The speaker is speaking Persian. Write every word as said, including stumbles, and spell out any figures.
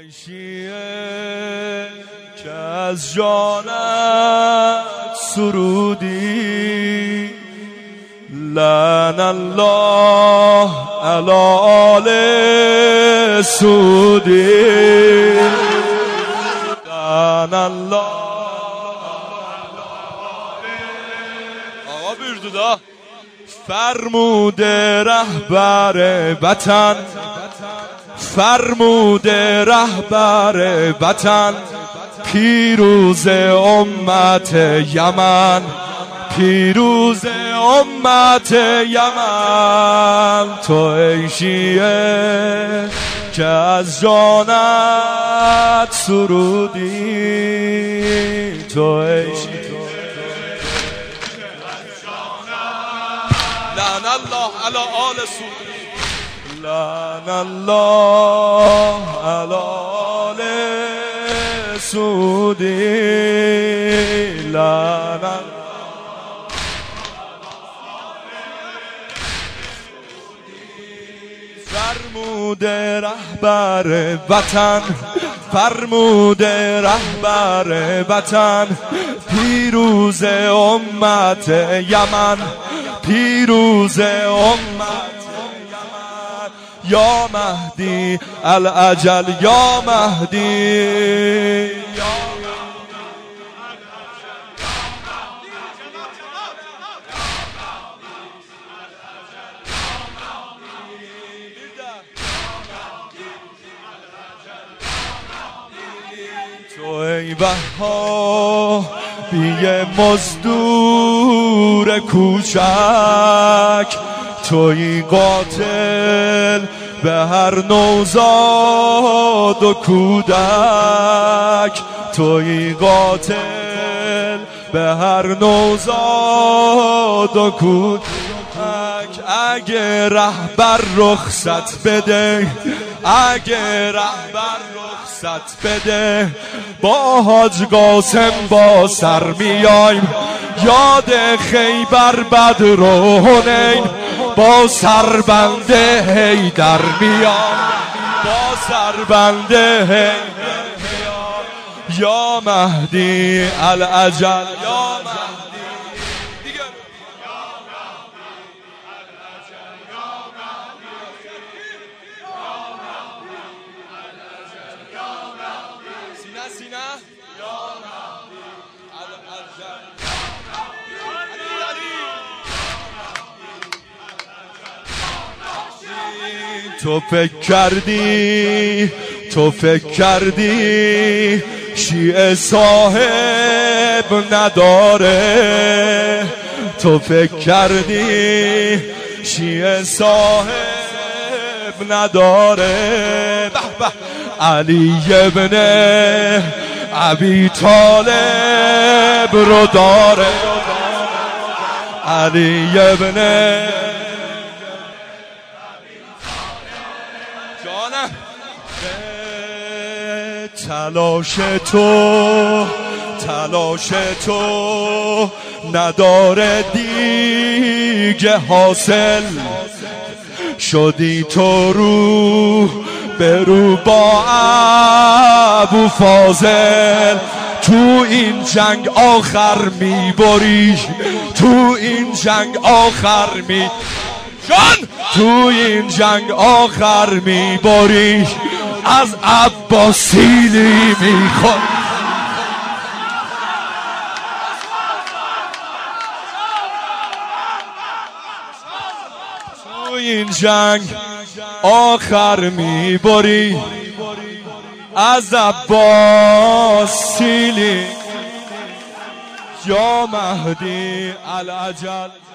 شیعه که از جانت سرودی، لعن الله علی آل سعودی، لعن الله. آقا بیردودا فرموده رهبر وطن، فرموده رهبر وطن، پیروز امت یمن، پیروز امت یمن. تو ای شیعه که از جانت سرودی، تو ای شیعه لعن الله علی آل سعودی، لعن الله علی آل سعودی، لعن فرموده رهبر وطن، فرموده رهبر وطن، پیروز امت یمن، پیروز امت یمن. یا مهدی الاجل، یا مهدی، تو ای وهابی مزدور کوچک، توی قاتل به هر نوزاد و کودک، توی قاتل به هر نوزاد و کودک. اگه رهبر رخصت بده، اگه رهبر رخصت بده، با حاج قاسم با سر میایم، یاد خیبر بدر و حنین، با سربنده حیدر میایم، با سربنده حیدر میایم. یا مهدی الاجل، یا مهدی سینه تو فکر کردی، تو فکر کردی شیعه صاحب نداره، تو فکر کردی شیعه صاحب نداره. به به علی ابن ابی طالب رو داره، علی ابن جانم. تلاش تو، تلاش تو نداره دیگه حاصل، شدی تو رو به رو با ابو فاضل. تو این جنگ آخر میبری، تو این جنگ آخر می جان، تو این جنگ آخر میبری، از عباسیلی میخواد. تو این جنگ آخر میبری، از عباسیلی. یا مهدی الاجل.